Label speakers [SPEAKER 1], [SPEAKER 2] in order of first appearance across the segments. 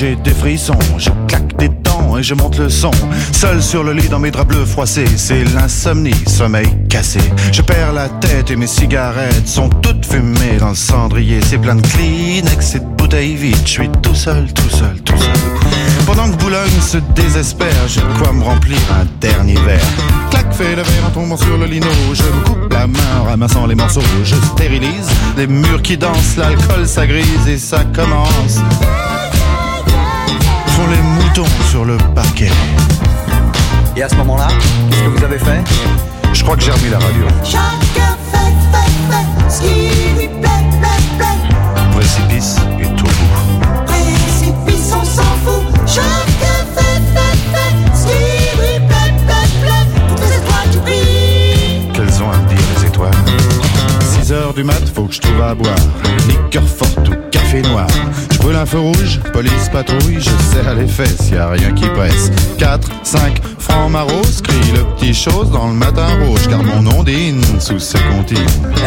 [SPEAKER 1] j'ai des frissons, je claque des dents et je monte le son. Seul sur le lit dans mes draps bleus froissés, c'est l'insomnie, sommeil cassé. Je perds la tête et mes cigarettes sont toutes fumées dans le cendrier. C'est plein de Kleenex et de bouteilles vides, je suis tout seul. Pendant que Boulogne se désespère, j'ai de quoi me remplir un dernier verre. Clac, fait le verre en tombant sur le lino. Je me coupe la main en ramassant les morceaux. Je stérilise les murs qui dansent, l'alcool ça grise et ça commence. Font les moutons sur le parquet.
[SPEAKER 2] Et à ce moment-là, qu'est-ce que vous avez fait?
[SPEAKER 1] Je crois que j'ai remis la radio.
[SPEAKER 3] Chacun fait ce qui lui plaît.
[SPEAKER 1] Précipice et tout bout.
[SPEAKER 3] Précipice, on s'en fout. Chacun fait ce qui lui plaît. Toutes les étoiles qui brillent.
[SPEAKER 1] Qu'elles ont à me dire les étoiles. 6h du mat, faut que je trouve à boire. Liqueur forte ou café noir. Je brûle un feu rouge, police patrouille. Je serre les fesses, y a rien qui presse. 4, 5 francs maros, crie le petit chose dans le matin rouge. Car mon ondine sous ses comptines.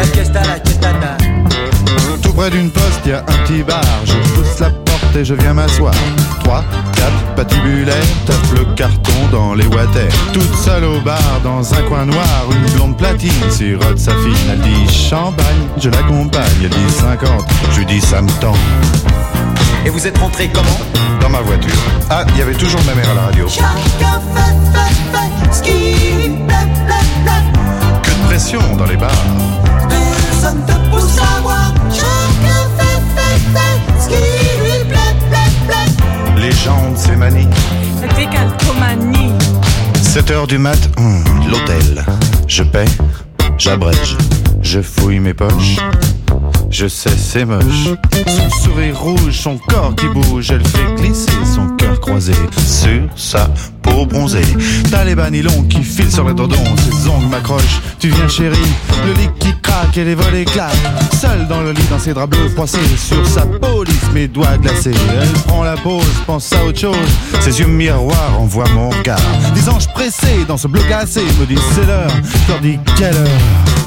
[SPEAKER 1] Tout près d'une poste, y a un petit bar. Je pousse la porte et je viens m'asseoir. 3, 4 patibulaires, tape le carton dans les water. Toute seule au bar, dans un coin noir, une blonde platine sirote sa fine. Elle dit champagne, je l'accompagne. Elle dit 50, je lui dis ça me tend.
[SPEAKER 2] Et vous êtes rentré comment?
[SPEAKER 1] Dans ma voiture. Ah, il y avait toujours ma mère à la radio.
[SPEAKER 3] Chacun fait ce qui lui plaît.
[SPEAKER 1] Que de pression dans les bars.
[SPEAKER 3] Personne te pousse à boire. Chacun fait ce qui lui plaît.
[SPEAKER 1] Les jambes, c'est manie.
[SPEAKER 4] La décalcomanie.
[SPEAKER 1] 7h du mat, l'hôtel. Je paie, j'abrège. Je fouille mes poches. Je sais, c'est moche. Son sourire rouge, son corps qui bouge. Elle fait glisser son cœur croisé sur sa peau bronzée. T'as les bas nylons qui filent sur les dodons. Ses ongles m'accrochent, tu viens chérie. Le lit qui craque et les volets claquent. Seule dans le lit, dans ses draps bleus froissés. Sur sa peau lisse, mes doigts glacés. Elle prend la pause, pense à autre chose. Ses yeux miroirs envoient mon regard. Des anges pressés dans ce bleu glacé me disent c'est l'heure. Je leur dis quelle heure.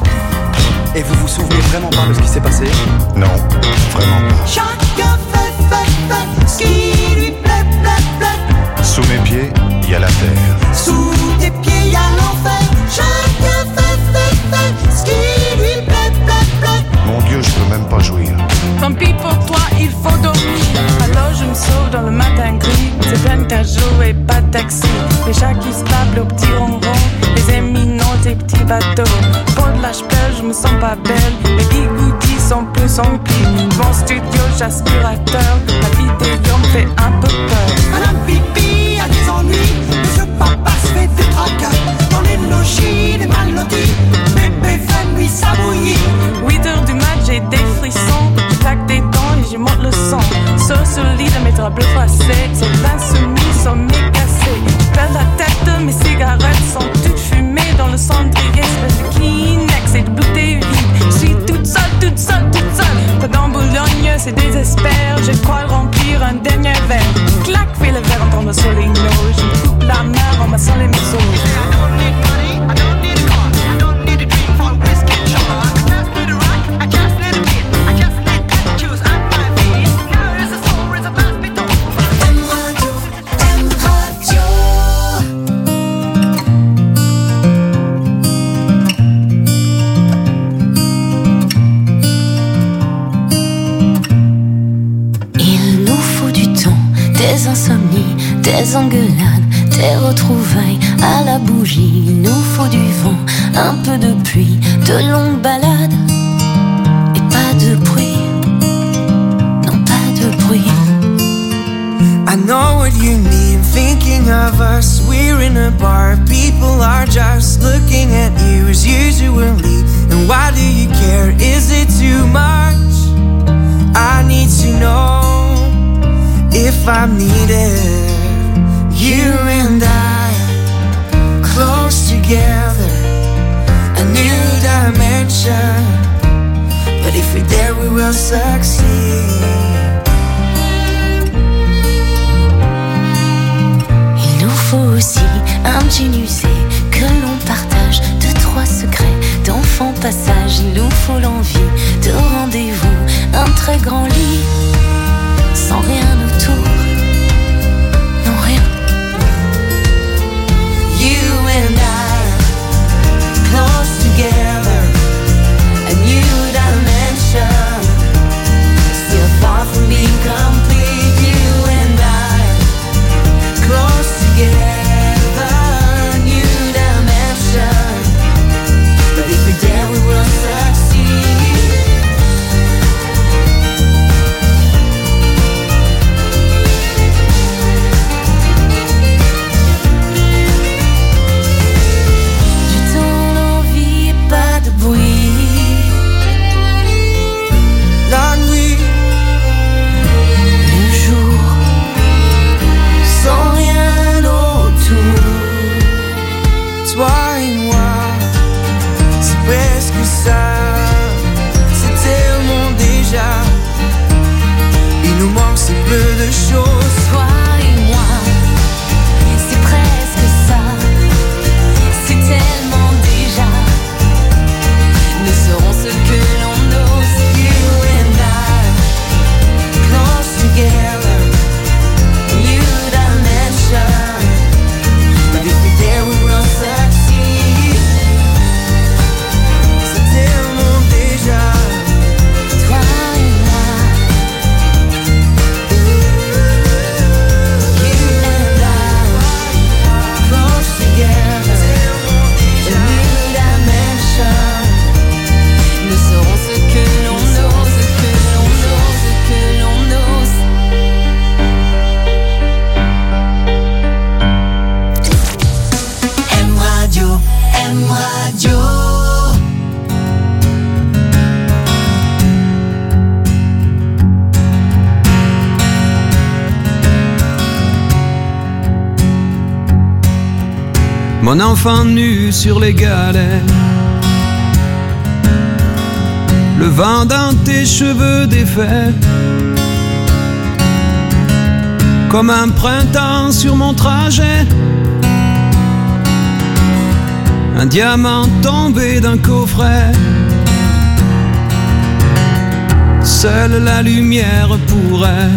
[SPEAKER 2] Et vous vous souvenez vraiment pas de ce qui s'est passé?
[SPEAKER 1] Non, vraiment pas.
[SPEAKER 3] Chacun fait ce qui lui plaît.
[SPEAKER 1] Sous mes pieds, il y a la terre.
[SPEAKER 3] Sous tes pieds, y a l'enfer. Chacun fait ce qui lui plaît.
[SPEAKER 1] Mon Dieu, je peux même pas jouir.
[SPEAKER 4] Tant pis pour toi, il faut dormir. Alors je me sauve dans le matin gris. C'est plein de jours et pas de taxi. Les chats qui se tablent au petit ronron. Les éminents, des petits bateaux. Pour de l'âge pleure, je me sens pas belle. Les bigoudis sont plus remplis. Mon studio, j'aspirateur. La vidéo me fait un peu peur.
[SPEAKER 3] Madame Pipi a des ennuis. Monsieur Papa se fait des tracas. Dans les logis, les mal lotis. Bébé fait nuit s'abouillir.
[SPEAKER 4] 8h du mat, j'ai des frissons. Je claque des dents et je monte le son. Sur le lit de mes draps bleus froissés. C'est l'insoumis, sommeil cassé. Je perds la tête, mes cigarettes sont toutes fumées dans le cendrier. Espèce de Kleenex et de bouteilles vides. Je suis toute seule. Pendant Boulogne, c'est désespère. J'ai de quoi remplir un dernier verre. Clac, fais le verre en tombant sur les noix. Je me coupe la main en massant les morceaux.
[SPEAKER 5] Des insomnies, des engueulades, des retrouvailles à la bougie. Il nous faut du vent, un peu de pluie, de longues balades et pas de bruit. Non, pas de bruit.
[SPEAKER 6] I know what you mean, thinking of us. We're in a bar, people are just looking at you as usually. And why do you care? Is it too much? I need to know if I'm needed. You and I, close together, a new dimension. But if we're there, we will succeed.
[SPEAKER 5] Il nous faut aussi un jean usé que l'on partage, 2-3 secrets d'enfant passage. Il nous faut l'envie de rendez-vous, un très grand lit sans rien autour.
[SPEAKER 6] peu de choses.
[SPEAKER 5] Toi et moi, c'est presque ça. C'est tellement déjà. Nous serons ce que l'on ose. You and I, close together, new dimension. But if we're there, we will succeed.
[SPEAKER 6] C'est tellement déjà.
[SPEAKER 5] Toi et moi, you and I, close together, a new dimension. Nous serons ce que l'on ose, ce que l'on ose, ce que l'on ose.
[SPEAKER 3] M Radio, M Radio.
[SPEAKER 7] Mon enfant nu sur les galets, le vent dans tes cheveux défaits, comme un printemps sur mon trajet, un diamant tombé d'un coffret. Seule la lumière pourrait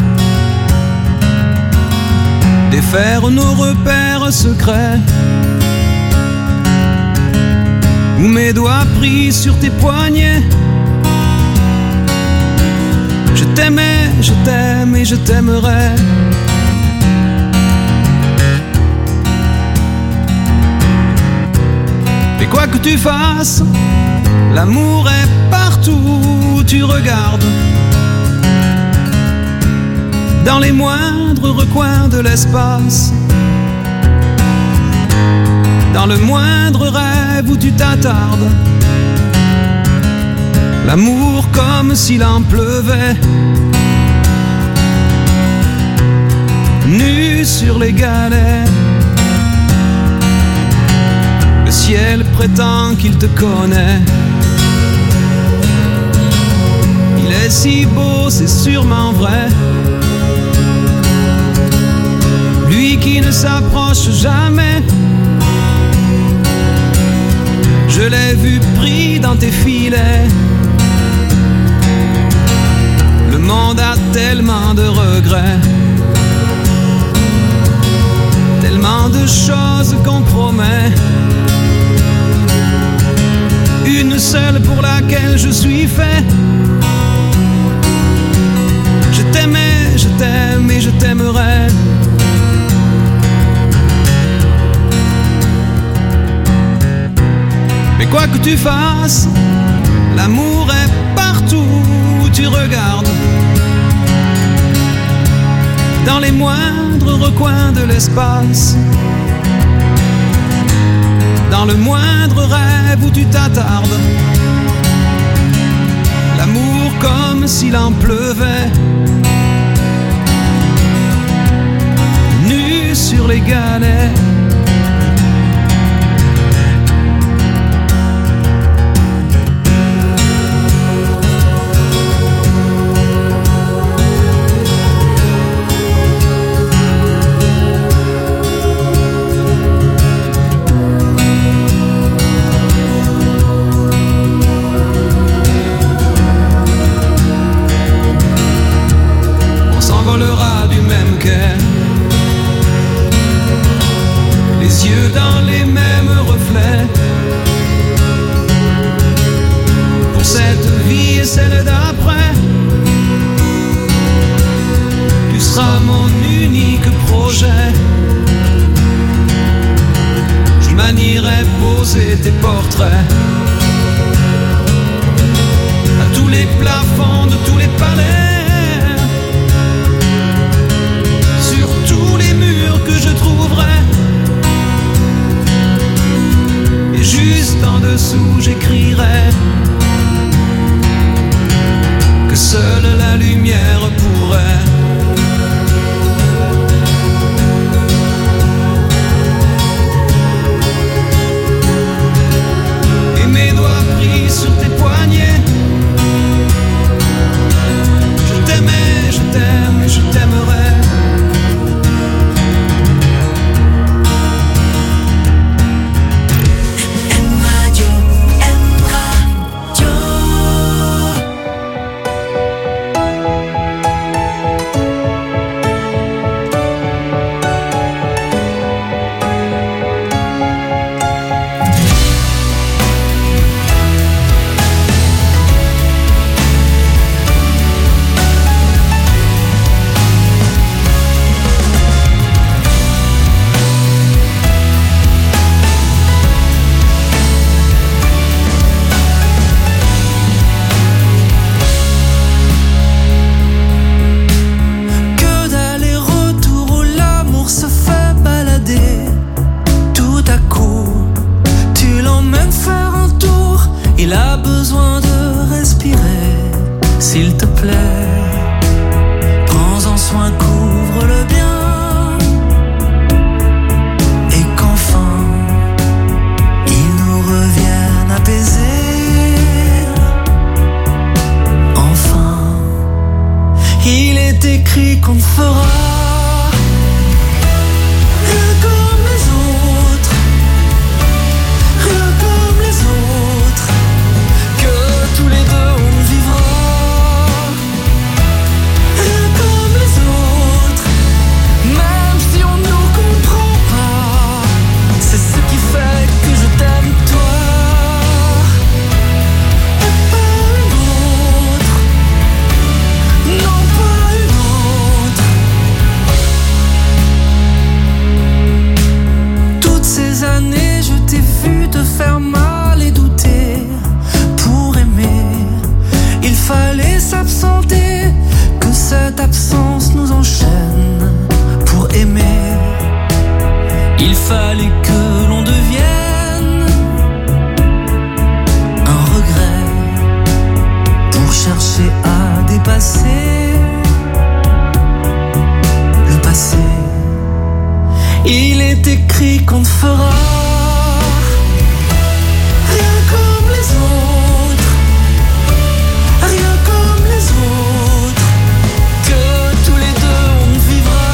[SPEAKER 7] défaire nos repères secrets, où mes doigts pris sur tes poignets. Je t'aimais, je t'aime et je t'aimerai. Mais quoi que tu fasses, l'amour est partout où tu regardes, dans les moindres recoins de l'espace, dans le moindre rêve où tu t'attardes. L'amour comme s'il en pleuvait, nu sur les galets. Le ciel prétend qu'il te connaît. Il est si beau, c'est sûrement vrai. Lui qui ne s'approche jamais. Je l'ai vu pris dans tes filets. Le monde a tellement de regrets, tellement de choses qu'on promet. Une seule pour laquelle je suis fait. Je t'aimais, je t'aime et je t'aimerai. Mais quoi que tu fasses, l'amour est partout où tu regardes, dans les moindres recoins de l'espace, dans le moindre rêve où tu t'attardes. L'amour comme s'il en pleuvait, nu sur les galets. Du même quai, les yeux dans les mêmes reflets. Pour cette vie et celle d'après, tu seras mon unique projet. Je manierai poser tes portraits à tous les plafonds de tous les palais, tous les murs que je trouverai. Et juste en dessous j'écrirai que seule la lumière pourrait et mes doigts pris sur tes poignets. Je t'aimais, je t'aime, je t'aime.
[SPEAKER 6] s'il te plaît, prends-en soin, couvre-le bien, et qu'enfin il nous revienne apaisé. Enfin, il est écrit qu'on ne fera rien comme les autres, rien comme les autres, que tous les deux on vivra rien comme les autres, même si on nous comprend pas. C'est ce qui fait que je t'aime toi, et pas une autre, non pas une autre. Toutes ces années je t'ai vu te faire mal et douter. Pour aimer, il fallait s'absenter, que cette absence nous enchaîne. Pour aimer, il fallait que l'on devienne un regret, pour chercher à dépasser le passé. Il est écrit qu'on ne fera rien comme les autres, rien comme les autres, que tous les deux on vivra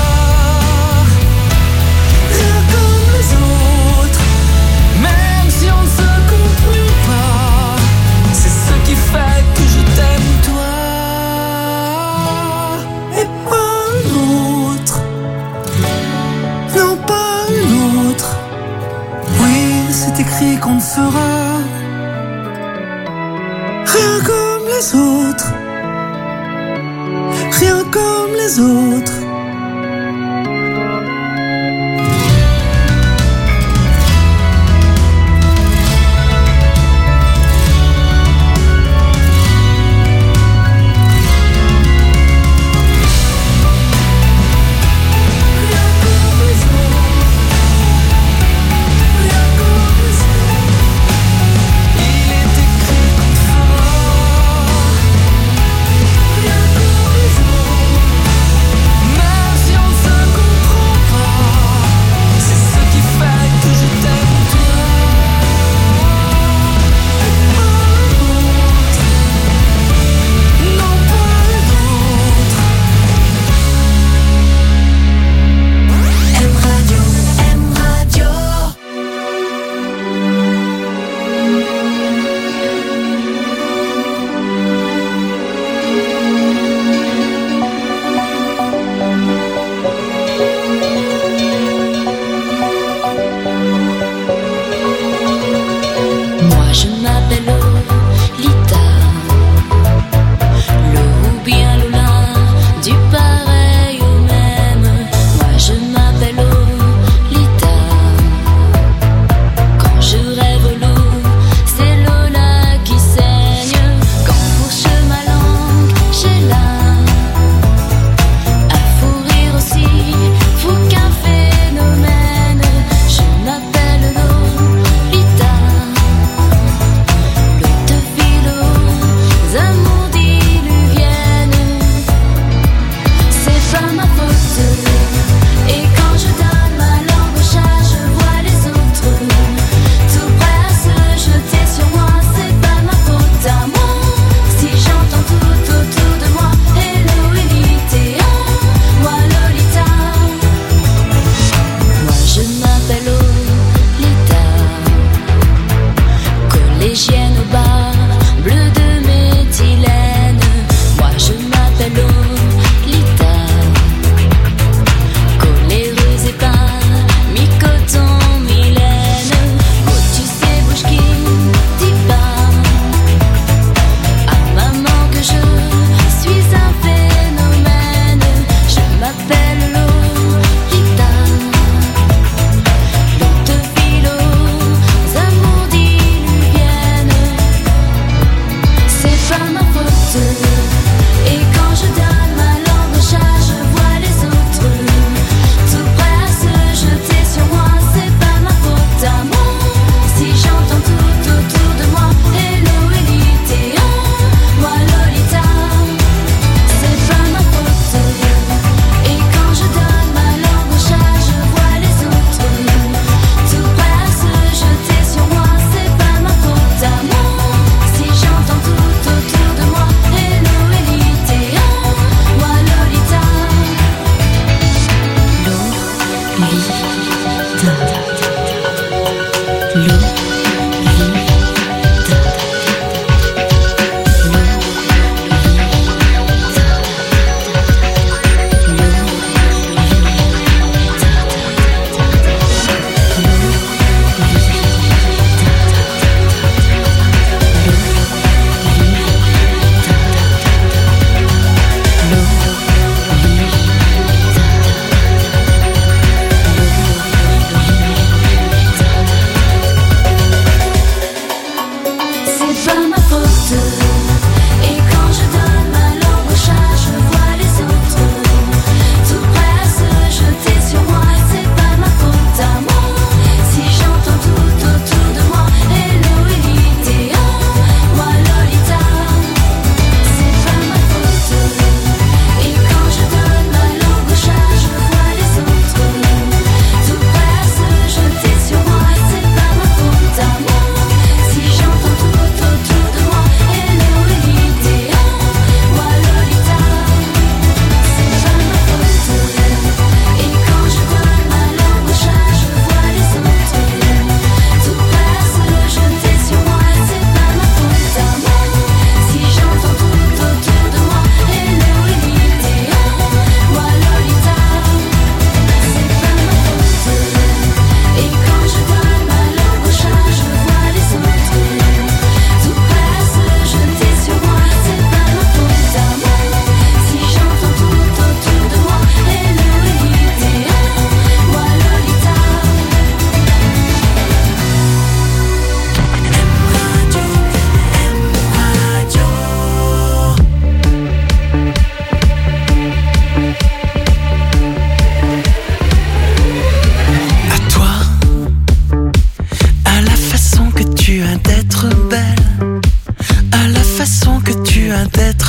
[SPEAKER 6] rien comme les autres, même si on ne se comprend pas. C'est ce qui fait que je t'aime toi, et pas un autre, non pas une autre. Oui, c'est écrit qu'on ne fera rien comme les autres, rien comme les autres.
[SPEAKER 8] Rien comme les autres,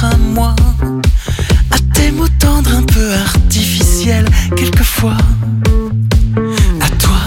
[SPEAKER 6] contre à moi, à tes mots tendres un peu artificiels quelquefois. À toi,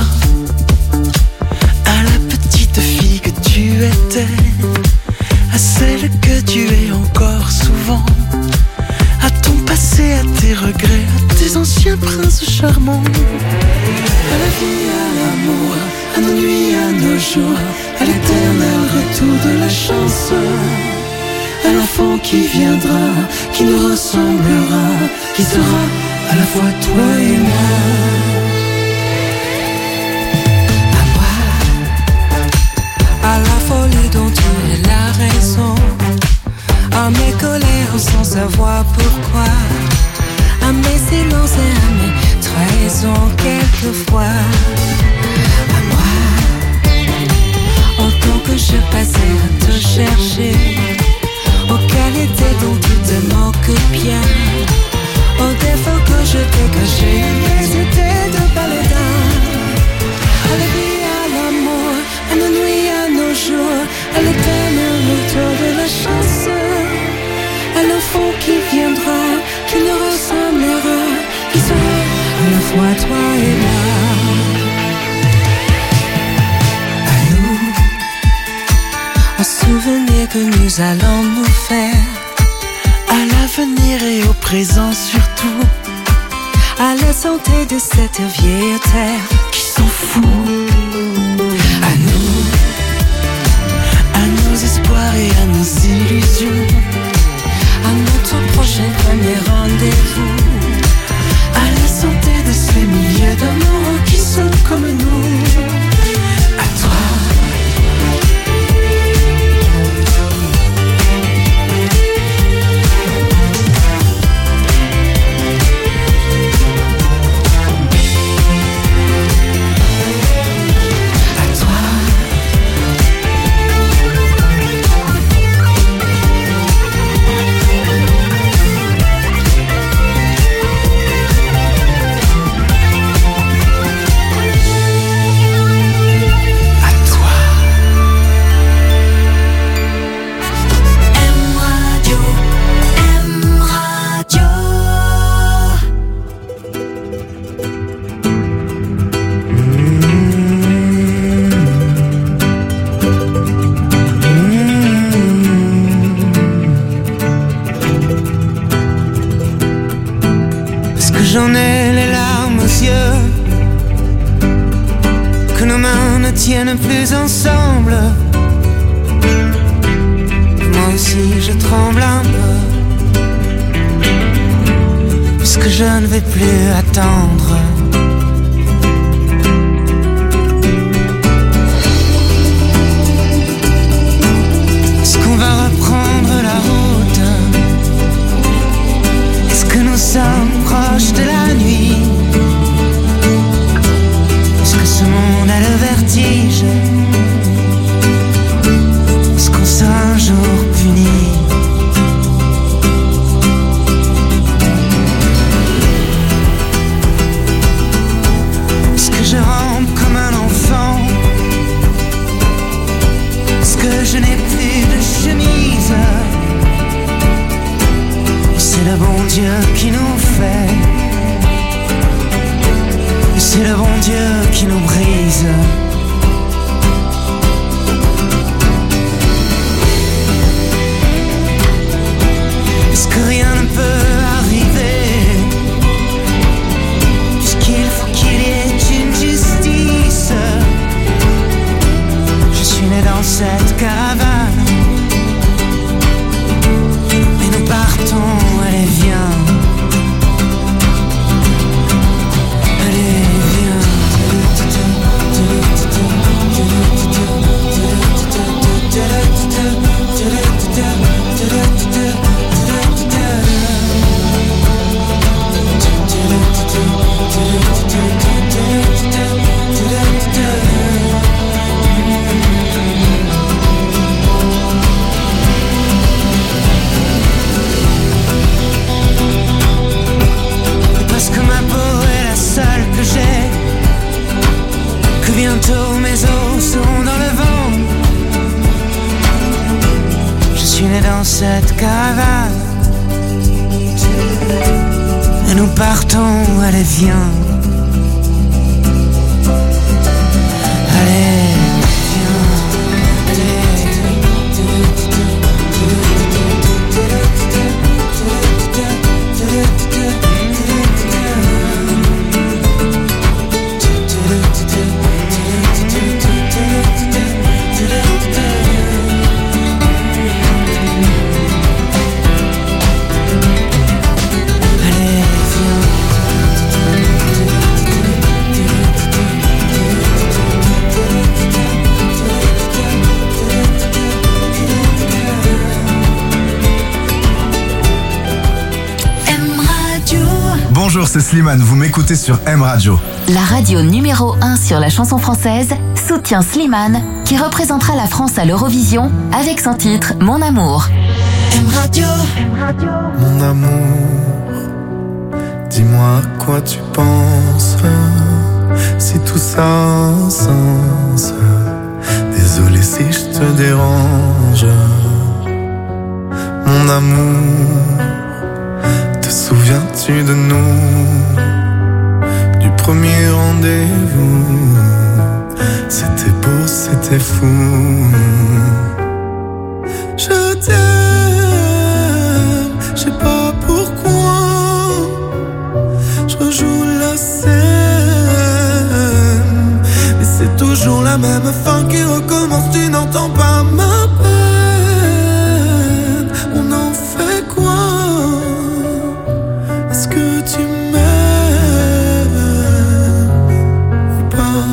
[SPEAKER 6] à la petite fille que tu étais, à celle que tu es encore souvent, à ton passé, à tes regrets, à tes anciens princes charmants. À la vie, à l'amour, à nos nuits, à nos jours, à l'éternel retour de la chance, à l'enfant qui viendra, qui nous ressemblera, qui sera à la fois toi et moi. À moi, à la folie dont tu es la raison, à mes colères sans savoir pourquoi, à mes silences et à mes trahisons quelquefois. À moi, autant que je passais à te chercher, aux qualités dont tu te moques bien, aux défauts que je t'ai cachés, mais c'était de baladin. À la vie, à l'amour, à nos nuits, à nos jours, à l'éternel retour de la chance, à l'enfant qui viendra, qui nous ressemblera, qui sera à la fois toi et moi. À nous, un souvenir que nous allons nous faire, à l'avenir et au présent surtout, à la santé de cette vieille terre qui s'en fout. À nous, à nos espoirs et à nos illusions, à notre prochain premier rendez-vous, à la santé de ces milliers d'amoureux qui sont comme nous. À toi, j'en ai les larmes aux yeux, que nos mains ne tiennent plus ensemble. Moi aussi je tremble un peu, puisque je ne vais plus attendre. Est-ce qu'on va reprendre la route? Est-ce que nous sommes proches de la nuit? Est-ce que ce monde a le vertige? Est-ce qu'on sera un jour puni? Est-ce que je rampe comme un enfant? Est-ce que je n'ai plus de chemise? C'est le bon Dieu qui nous fait, c'est le bon Dieu qui nous brise. Est-ce que rien ne peut arriver, puisqu'il faut qu'il y ait une justice? Je suis né dans cette caravane, mais nous partons. Allez viens, allez viens. Bientôt mes os sont dans le vent. Je suis né dans cette caravane, nous partons, allez viens. Allez, viens,
[SPEAKER 8] Bonjour, c'est Slimane, vous m'écoutez sur M Radio.
[SPEAKER 5] La radio numéro 1 sur la chanson française soutient Slimane, qui représentera la France à l'Eurovision avec son titre Mon Amour.
[SPEAKER 6] M Radio.
[SPEAKER 9] Mon amour, dis-moi à quoi tu penses, si tout ça a un sens. Désolé si je te dérange. Mon amour, te souviens-tu de nous, du premier rendez-vous? C'était beau, c'était fou. Je t'aime, je sais pas pourquoi. Je rejoue la scène, mais c'est toujours la même fin qui recommence. Tu n'entends pas ma peine. On en fait quoi? Est-ce que tu m'aimes ou pas?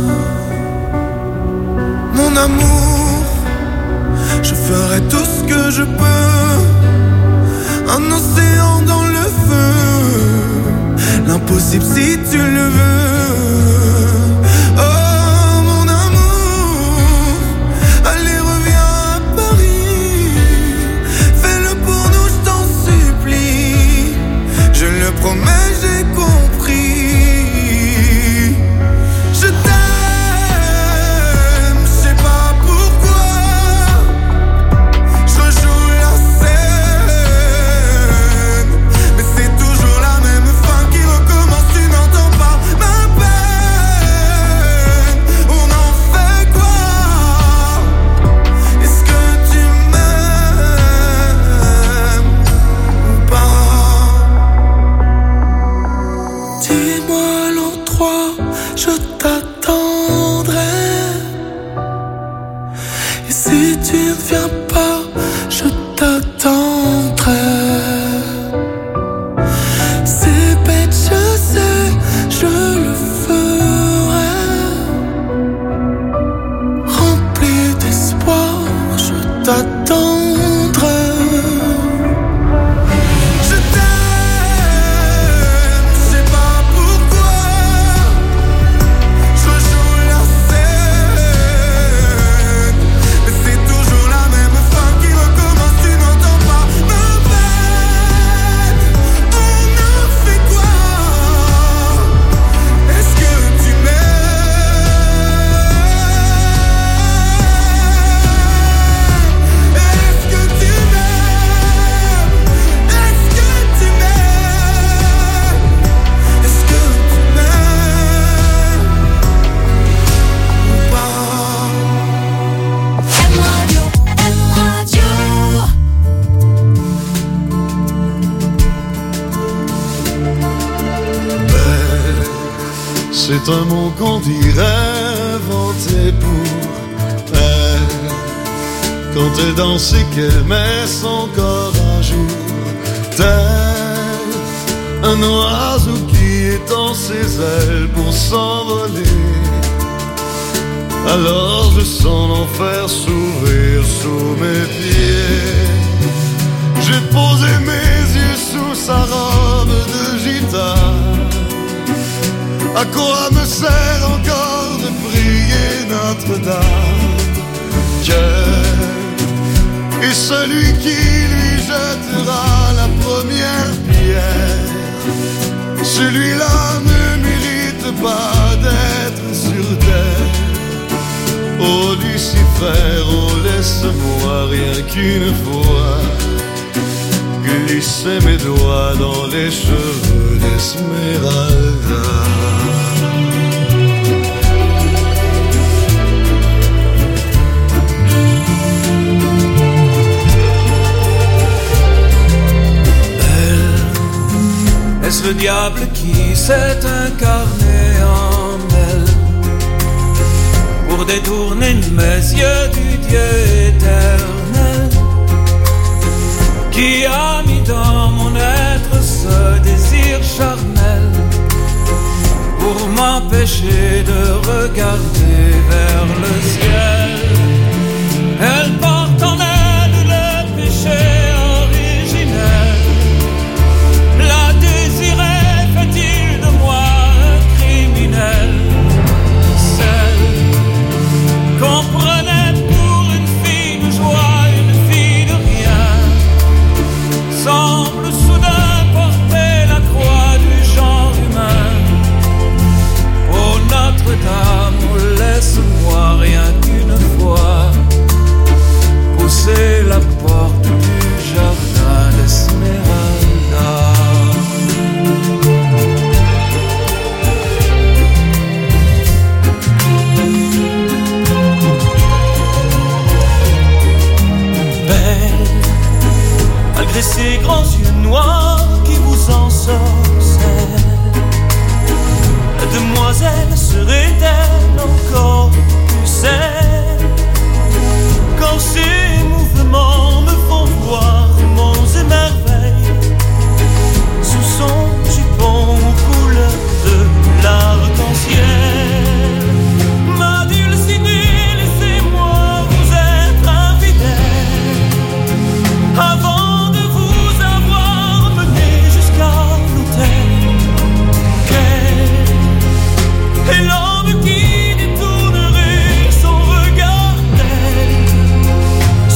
[SPEAKER 9] Mon amour, je ferai tout ce que je peux. Un océan dans le feu, l'impossible si tu le veux. Oh mon amour, allez reviens à Paris. Fais-le pour nous, je t'en supplie. Je le promets, j'ai compris. Je t'aime, je sais pas pourquoi. Je rejoue la scène, mais c'est toujours la même fin qui recommence. Tu n'entends pas ma peine. On en fait quoi? Est-ce que tu m'aimes ou pas? Dis-moi l'endroit, je t'attendrai. Et si tu ne viens pas, je t'attendrai. C'est bête, je sais, je le ferai. Rempli d'espoir, je t'attendrai. Je t'aime, je sais pas pourquoi. Je rejoue la scène, mais c'est toujours la même fin qui recommence. Tu n'entends pas ma peine. On en fait quoi? Est-ce que tu m'aimes? Est-ce que tu m'aimes? Est-ce que tu m'aimes? Est-ce que tu m'aimes ou pas?
[SPEAKER 3] M Radio, M Radio.
[SPEAKER 10] C'est un mot qu'on dirait inventé pour elle. Quand elle danse et qu'elle met son corps à jour, tel un oiseau qui étend ses ailes pour s'envoler. Alors je sens l'enfer s'ouvrir sous mes pieds. J'ai posé mes yeux sous sa robe de gitane. À quoi me sert encore de prier Notre-Dame? Dieu est celui qui lui jettera la première pierre. Celui-là ne mérite pas d'être sur terre. Oh Lucifer, oh laisse-moi rien qu'une fois glisser mes doigts dans les cheveux d'Esmeralda.
[SPEAKER 6] Est-ce le diable qui s'est incarné en elle pour détourner mes yeux du Dieu éternel, qui a mis dans mon être ce désir charnel pour m'empêcher de regarder vers le ciel? Elle porte en elle le péché originel. La désirait, fait-il de moi un criminel? Celle qu'on prenait pour une fille de joie, une fille de rien, semble soudain porter la croix du genre humain. Oh Notre-Dame, oh, laisse-moi rien qu'une fois pousser la porte du jardin d'Esmeralda. Malgré ces grands yeux noirs qui vous ensorcellent, la demoiselle serait-elle encore plus saine quand ses mouvements me font voir monts et merveilles sous son jupon aux couleurs de l'arc-en-ciel? Ma Dulcinée, laissez-moi vous être infidèle avant de vous avoir mené jusqu'à l'autel. Quel est l'homme qui détournerait son regard d'elle?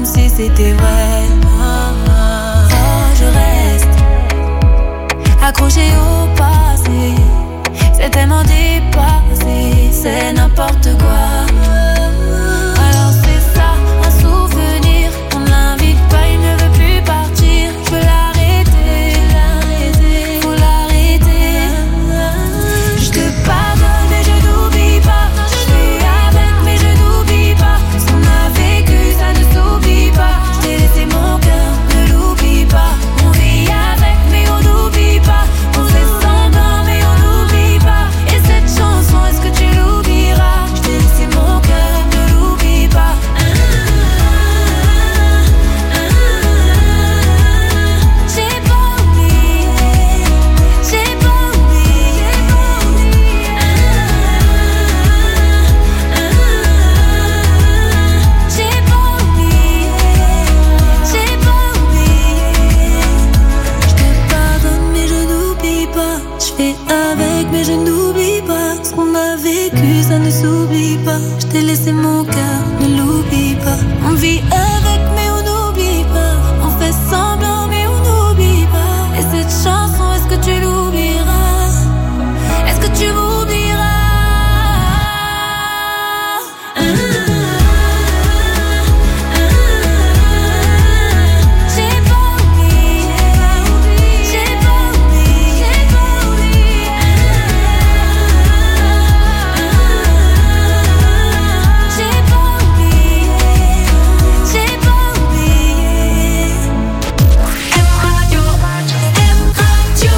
[SPEAKER 5] si c'était vrai. Oh, je reste accroché au passé. C'est tellement dépassé, c'est n'importe quoi. Alors c'est ça, un souvenir. On l'invite pas, il ne veut plus partir. Je veux l'arrêter, faut l'arrêter. Je te pardonne mais je n'oublie pas. Je suis avec mais je n'oublie pas. Ce qu'on a vécu ça ne s'oublie pas. Je t'ai laissé mon cœur, ne l'oublie pas. On vit avec mais on n'oublie pas. On fait semblant mais on n'oublie pas. Et cette chanson, est-ce que tu l'oublieras? Je t'ai laissé mon cœur, ne l'oublie pas. J'ai pas oublié, j'ai pas oublié. J'ai pas oublié, j'ai pas oublié. Je te pardonne mais je n'oublie pas. Je fais avec mais je n'oublie pas. Ce qu'on a vécu ça ne s'oublie pas. Je t'ai laissé mon cœur, ne l'oublie pas. On vit avec mais on n'oublie pas. On fait semblant mais on n'oublie pas. Et cette chanson, est-ce que tu l'oublieras? Est-ce que tu m'oublieras? J'ai pas oublié, j'ai pas oublié, j'ai pas oublié. J'ai pas oublié, j'ai pas oublié. M Radio, M Radio.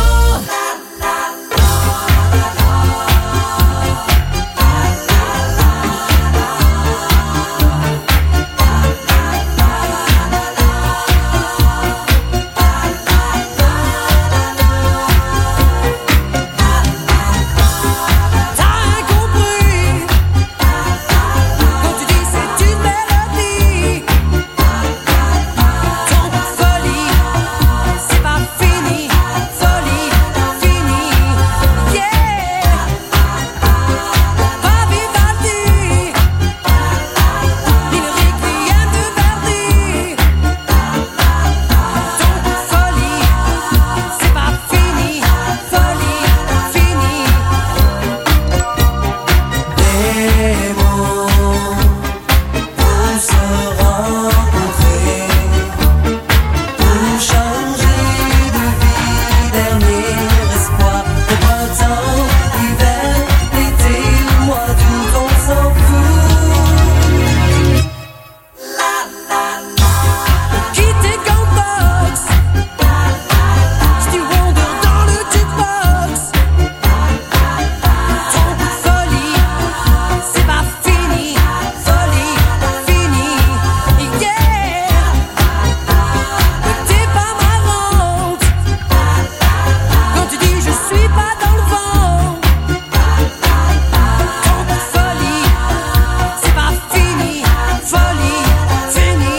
[SPEAKER 6] T'as rien compris quand tu dis c'est une mélodie. Ton folie, c'est pas fini. Folie, fini. Yeah. Pas Vivaldi, ni le requiem de Verdi. Ton folie, c'est pas fini. Folie, fini. Des mots pour se rencontrer, pour changer de vie, dernier espoir. Au printemps, l'hiver, l'été, le mois d'août, on s'en fout. Quitter Gamebox, Stevie Wonder dans le jukebox. Ton folie, c'est pas fini. Folie, fini. Yeah. Mais t'es pas marrante quand tu dis je suis pas dans le vent. Ton folie, c'est pas fini. Folie, fini.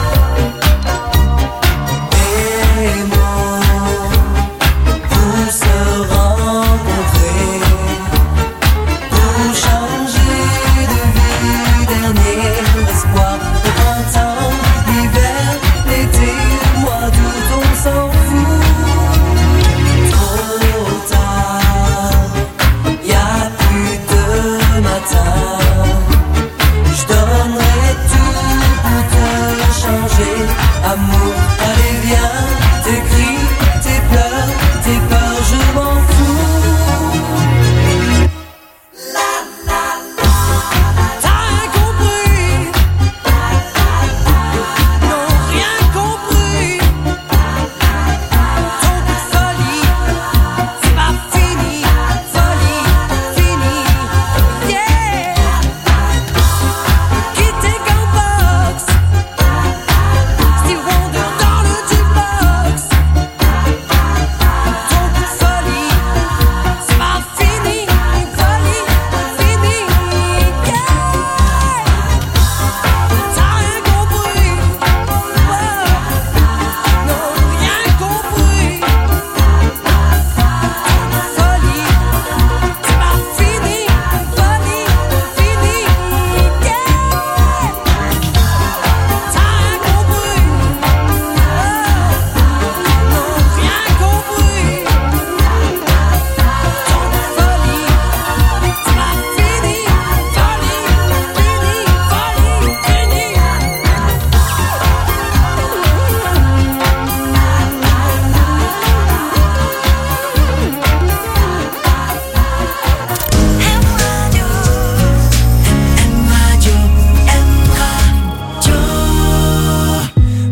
[SPEAKER 6] Des mots pour se rencontrer, pour changer de vie, dernier espoir. Le printemps, l'hiver, l'été, le mois d'août, on s'en fout. Trop tard, y'a plus de matin. Je donnerai tout pour te changer. Amour, allez viens, tes cris, tes pleurs, tes peurs, je m'en fous. T'as rien compris, non rien compris. Ton folie, c'est pas fini. Folie, fini. Yeah. Quitter Gamebox, Stevie Wonder dans le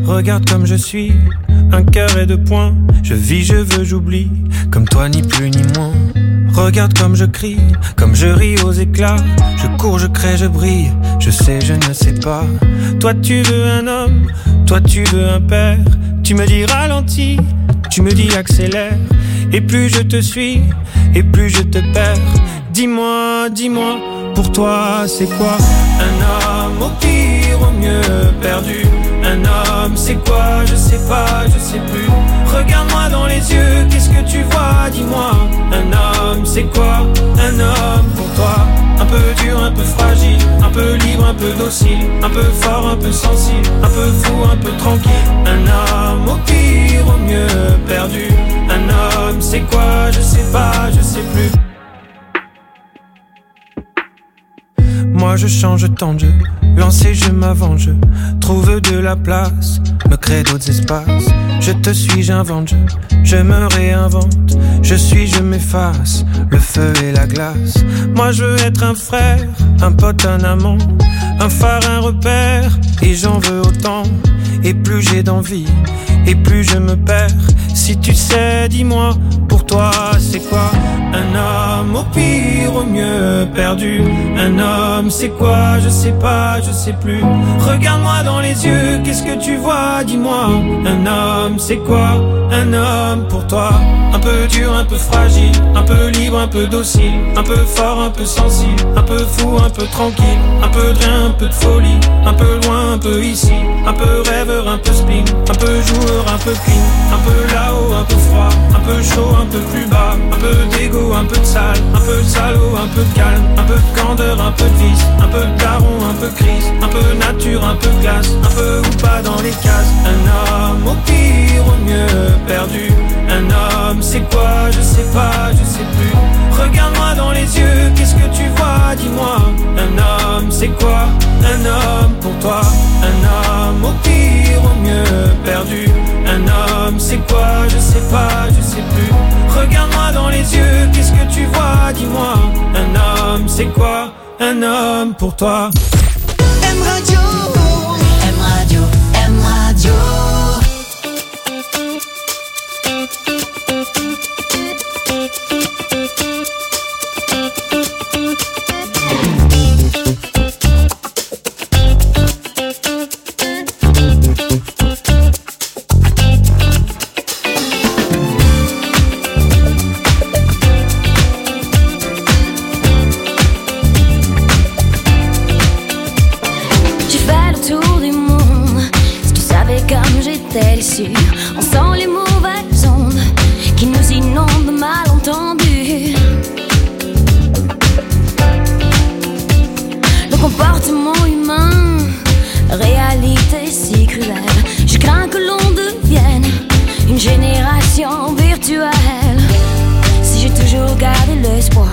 [SPEAKER 6] regarde comme je suis, un cœur et deux points. Je vis, je veux, j'oublie, comme toi ni plus ni moins. Regarde comme je crie, comme je ris aux éclats. Je cours, je crée, je brille, je sais, je ne sais pas. Toi tu veux un homme, toi tu veux un père. Tu me dis ralentis, tu me dis accélère. Et plus je te suis, et plus je te perds. Dis-moi, dis-moi, pour toi c'est quoi un homme, au pire, au mieux perdu? Un homme c'est quoi? Je sais pas, je sais plus. Regarde-moi dans les yeux, qu'est-ce que tu vois? Dis-moi, un homme c'est quoi? Un homme pour toi, un peu dur, un peu fragile, un peu libre, un peu docile, un peu fort, un peu sensible, un peu fou, un peu tranquille. Un homme au pire, au mieux perdu. Un homme c'est quoi? Je sais pas, je sais plus. Moi je change tant de jeu, lancé je m'avance, je trouve de la place, me crée d'autres espaces. Je te suis, j'invente, je me réinvente. Je suis, je m'efface, le feu et la glace. Moi je veux être un frère, un pote, un amant, un phare, un repère. Et j'en veux autant, et plus j'ai d'envie, et plus je me perds. Si tu sais, dis-moi, pour toi c'est quoi un homme, au pire, au mieux perdu? Un homme c'est quoi? Je sais pas, je sais plus. Regarde-moi dans les yeux, qu'est-ce que tu vois? Dis-moi, un homme c'est quoi? Un homme pour toi, un peu dur, un peu fragile, un peu libre, un peu docile, un peu fort, un peu sensible, un peu fou, un peu tranquille, un peu de rien, un peu de folie, un peu loin, un peu ici, un peu rêveur, un peu spleen, un peu joueur, un peu clean, un peu là-haut, un peu froid, un peu chaud, un peu plus bas, un peu d'ego, un peu de sale, un peu de salaud, un peu de calme, un peu de candeur, un peu de vice, un peu de daron, un peu crise, un peu nature, un peu classe, un peu ou pas dans les cases. Un homme au pire, au mieux perdu. Un homme c'est quoi? Je sais pas, je sais plus. Regarde-moi dans les yeux, qu'est-ce que tu vois? Dis-moi, un homme c'est quoi? Un homme pour toi, un homme au pire, au mieux perdu. Un homme c'est quoi? Je sais pas, je sais plus. Regarde-moi dans les yeux, qu'est-ce que tu vois? Dis-moi, un homme c'est quoi? Un homme pour toi.
[SPEAKER 3] M Radio, M Radio, M Radio.
[SPEAKER 5] On sent les mauvaises ondes qui nous inondent de malentendus. Le comportement humain, réalité si cruelle. Je crains que l'on devienne une génération virtuelle. Si j'ai toujours gardé l'espoir,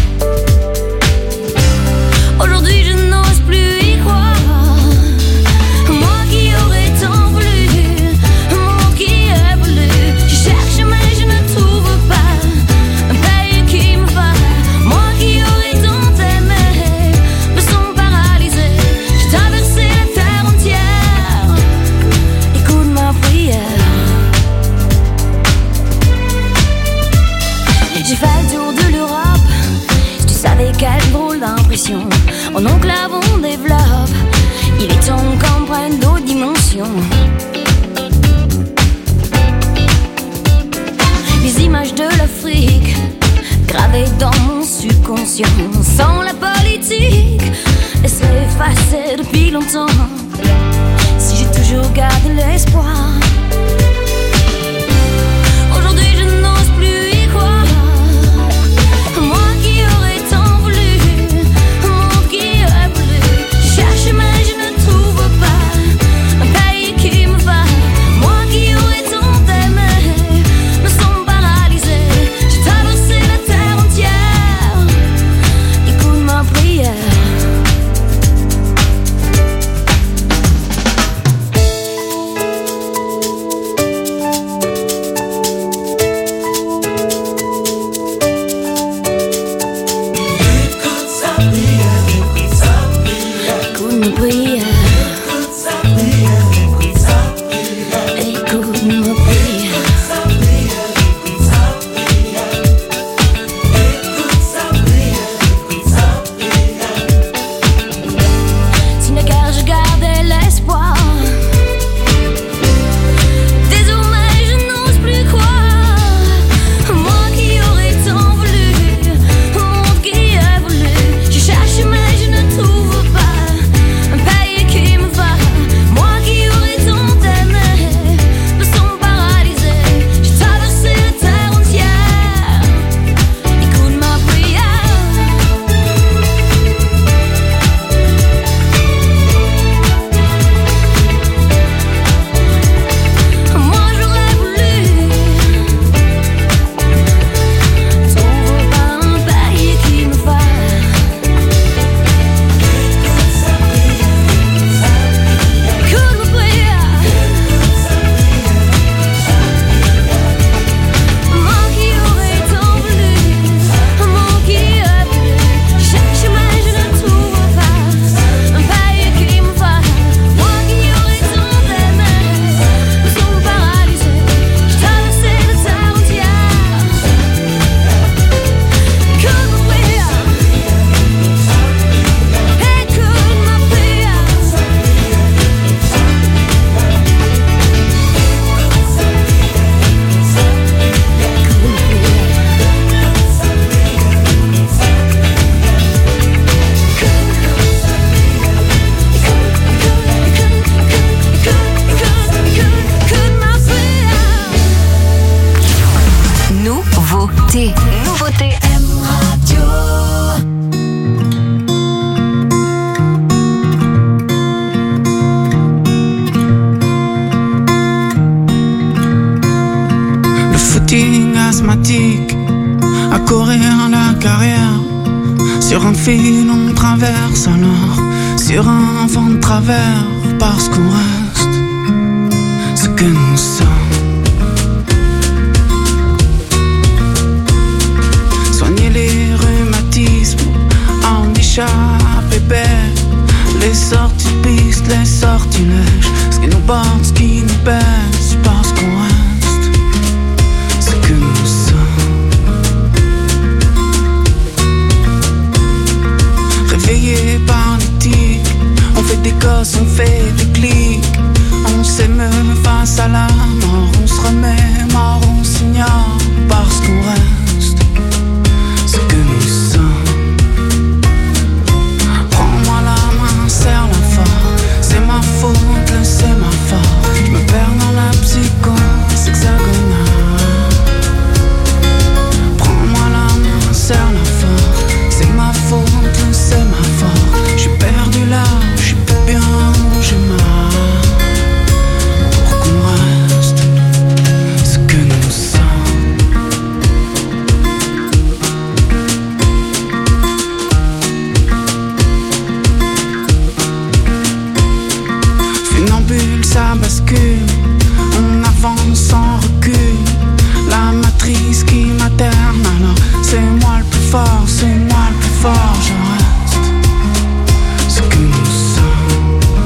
[SPEAKER 5] aujourd'hui je n'ose plus y croire. Moi qui aurais tant voulu, quelle drôle d'impression en enclave on développe. Il est temps qu'on prenne d'autres dimensions. Les images de l'Afrique gravées dans mon subconscient. Sans la politique, laisse-les effacer depuis longtemps. Si j'ai toujours gardé l'espoir, aujourd'hui je n'ose plus y croire. Moi qui aurais tant voulu, monde qui aurait voulu. Je cherche mais je ne trouve pas un pays qui me va. Moi qui aurais tant aimé, me sens paralysée. J'ai traversé la terre entière
[SPEAKER 7] Sur un fil on traverse alors, sur un vent de travers, parce qu'on reste ce que nous sommes. Soigner les rhumatismes, en échappe épais, les sorties de piste, les sortilèges, ce qui nous porte, ce qui nous baisse, parce qu'on reste ce que nous sommes. Réveillés par l'éthique, on fait des gosses, on fait des clics, on s'émeut face à la mort, on se remet mort, on s'ignore, parce qu'on reste ce que nous sommes. Prends-moi la main, serre-la fort, c'est ma faute, le sémaphore, je me perds dans la psychose hexagonale. Prends-moi la main, serre-la fort, c'est ma faute, le sémaphore, je suis perdu là, je suis plus bien où je marche. Pour qu'on reste ce que nous sommes. Funambule, ça bascule, on avance sans recul. La matrice qui materne, alors c'est moi le plus fort, c'est moi le plus fort, je reste ce que nous sommes.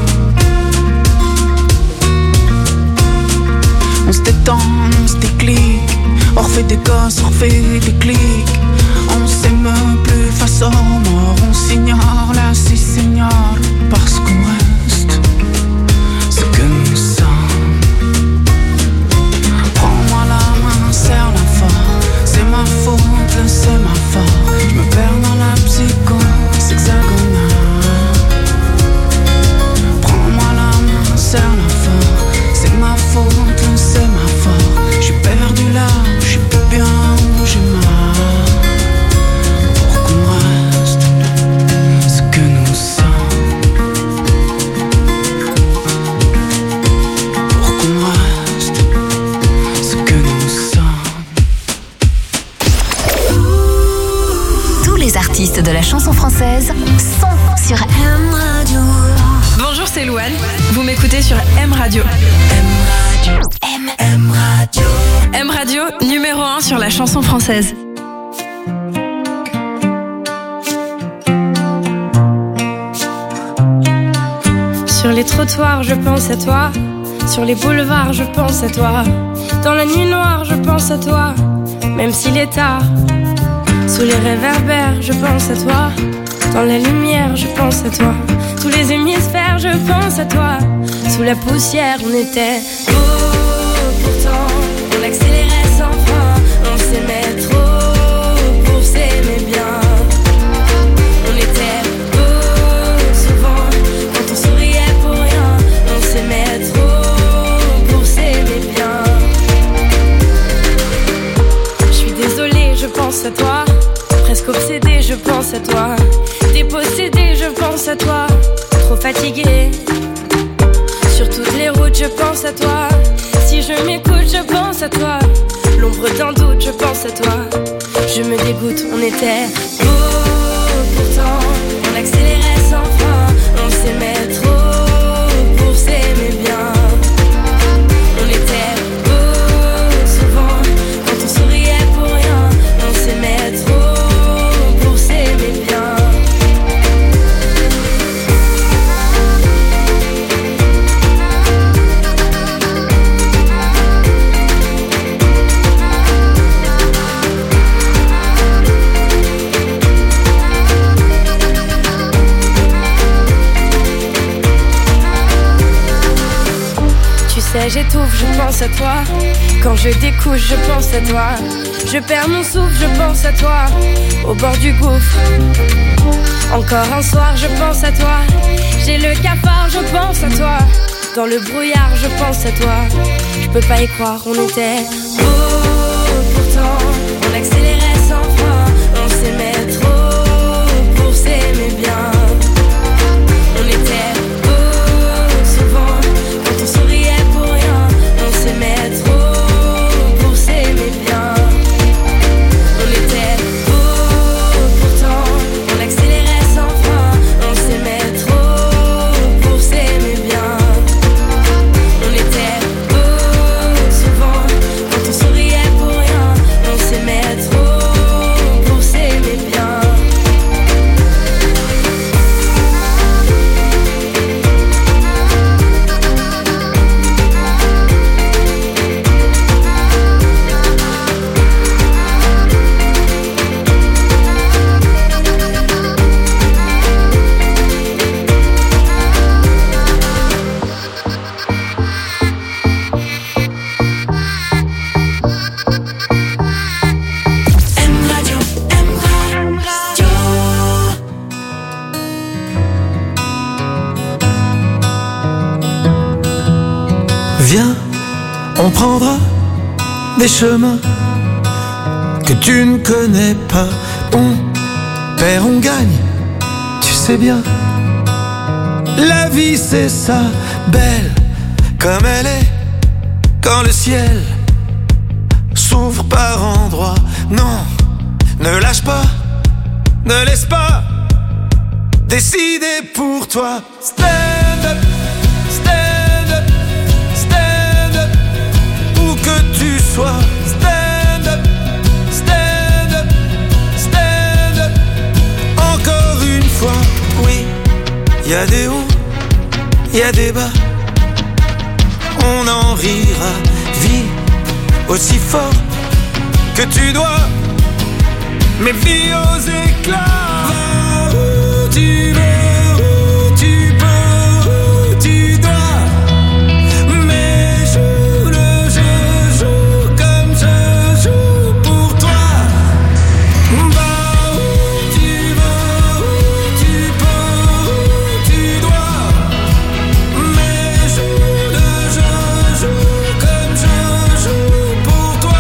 [SPEAKER 7] On se détend, on se déclic, on refait des gosses, on refait des clics. On s'émeut plus face aux morts, on s'ignore, là si s'ignore, parce qu'on reste ce que nous sommes. Prends-moi la main, serre-la fort, c'est ma faute, le sémaphore, je me perds dans la psychose hexagonale. Prends-moi la main, serre-la fort, c'est ma faute, le sémaphore, je suis perdu là, je suis plus bien où je marche. Pour qu'on reste ce que nous sommes. Pour qu'on reste ce que nous sommes.
[SPEAKER 11] Tous les artistes de la chanson française sont sur M Radio.
[SPEAKER 12] Bonjour, c'est Louane. Vous m'écoutez sur M Radio.
[SPEAKER 11] M Radio.
[SPEAKER 12] M Radio, numéro 1 sur la chanson française.
[SPEAKER 13] Sur les trottoirs, je pense à toi. Sur les boulevards, je pense à toi. Dans la nuit noire, je pense à toi. Même s'il est tard. Sous les réverbères, je pense à toi. Dans la lumière, je pense à toi. Tous les hémisphères, je pense à toi. Sous la poussière, on était beau. Pourtant, on accélérait sans frein. On s'aimait trop pour s'aimer bien. On était beau souvent quand on souriait pour rien. On s'aimait trop pour s'aimer bien. Je suis désolée, je pense à toi. Presque obsédée, je pense à toi. Dépossédée, je pense à toi. Trop fatiguée. Sur toutes les routes, je pense à toi. Si je m'écoute, je pense à toi. L'ombre d'un doute, je pense à toi. Je me dégoûte, on était beau. Pourtant, on accélérait sans frein. On s'aimait trop pour s'aimer bien. On était beau souvent quand on souriait pour rien. On s'aimait trop pour s'aimer bien. J'étouffe, je pense à toi. Quand je découche, je pense à toi. Je perds mon souffle, je pense à toi. Au bord du gouffre. Encore un soir, je pense à toi. J'ai le cafard, je pense à toi. Dans le brouillard, je pense à toi. Je peux pas y croire, on était beau. Pourtant, on accélérait sans frein. On s'aimait trop pour s'aimer bien. On était beau souvent quand on souriait pour rien. On s'aimait trop pour s'aimer bien. On était beau pourtant, on accélérait.
[SPEAKER 6] On prendra des chemins que tu ne connais pas. On perd, on gagne, tu sais bien. La vie c'est ça, belle comme elle est. Quand le ciel s'ouvre par endroits, non, ne lâche pas, ne laisse pas décider pour toi. Stand up, stand up, stand up, où que tu sois. Stand up, stand up, stand up. Encore une fois, oui, y a des hauts, y a des bas. On en rira, vis aussi fort que tu dois, mais vis aux éclats. Va où tu veux, où tu peux, où tu dois, mais joue le jeu, joue comme je joue pour toi. Va où tu veux, où tu peux, où tu dois, mais joue le jeu, joue comme je joue pour toi.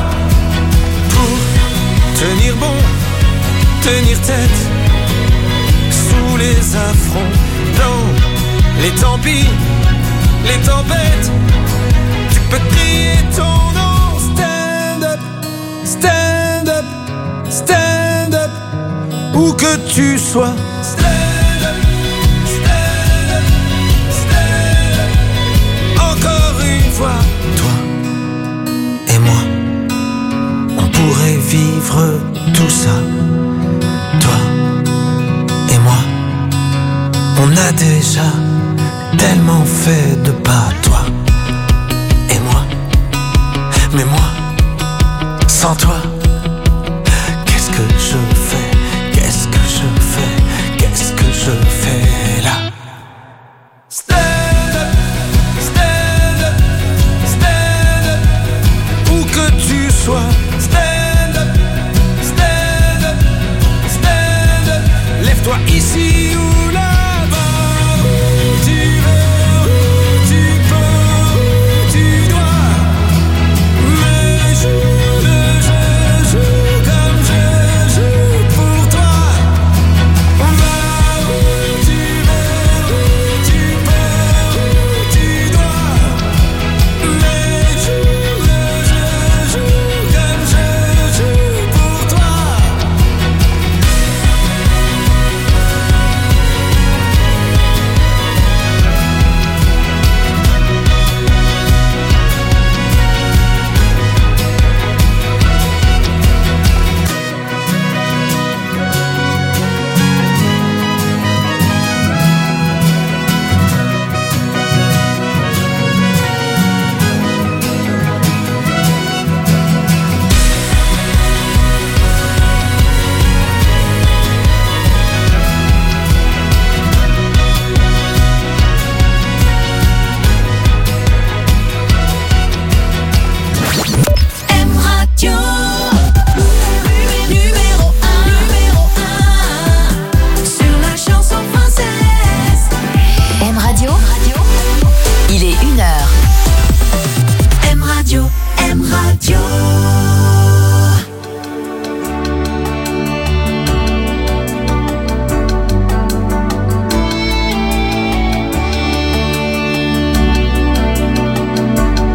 [SPEAKER 6] Pour tenir bon, tenir tête sous les affronts, dans les tempis, les tempêtes, tu peux crier ton nom. Stand up, stand up, stand up, où que tu sois. Stand up, stand up, stand up. Encore une fois, toi et moi, on pourrait vivre tout ça. Toi et moi, on a déjà tellement fait de pas. Toi et moi, mais moi, sans toi